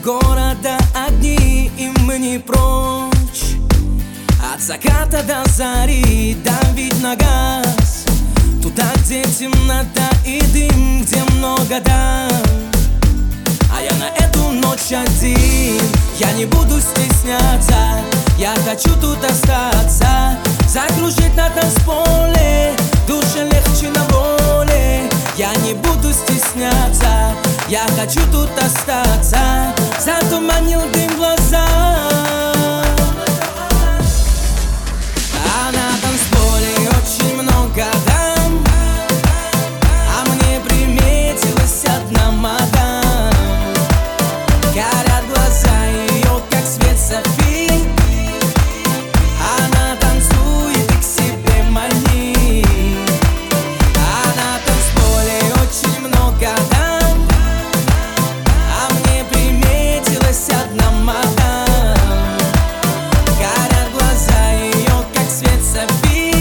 города огни, и мы не прочь. От заката до зари давить на газ, туда, где темнота и дым, где много дам. А я на эту ночь один, я не буду стесняться. Я хочу тут остаться, закружить на танцполе, душе легче на воле. Я не буду стесняться, я хочу тут остаться, затуманил дым глаза. А на танцполе очень много дам, а мне приметилась одна мадам. Горят глаза ее, как свет софи, она танцует и к себе манит. А на танцполе очень много дам, а мне приметилась одна мадам. Горят глаза ее, как свет софи,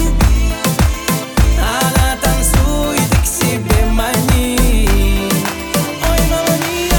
она танцует и к себе манит. Ой, мама мия.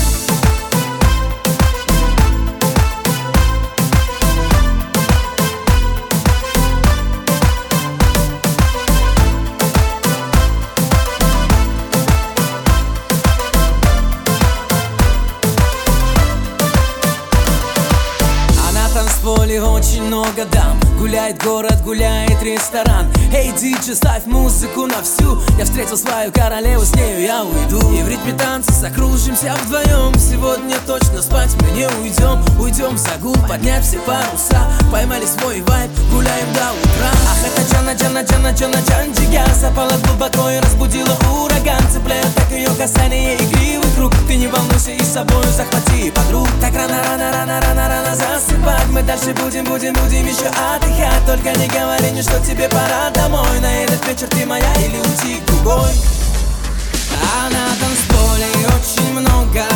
В поле очень много дам, гуляет город, гуляет ресторан. Эй, диджей, ставь музыку на всю. Я встретил свою королеву, с нею я уйду. И в ритме танца закружимся вдвоем. Сегодня точно спать мы не уйдем. Уйдем в загул, поднять все паруса. Поймали свой вайб, гуляем до утра. Ах, это Джана, Джана, Джана, Джана, Джанджига. Запала глубоко и разбудила ураган. Цепляет так ее касание игривый круг. Ты не волнуйся и с собою захвати подруг. Так рано, рано, рано, рано, рано засыпать. Мы дальше будем еще отдыхать. Только не говори мне, что тебе пора домой. На этот вечер ты моя или уйти к другой. А на танцполе очень много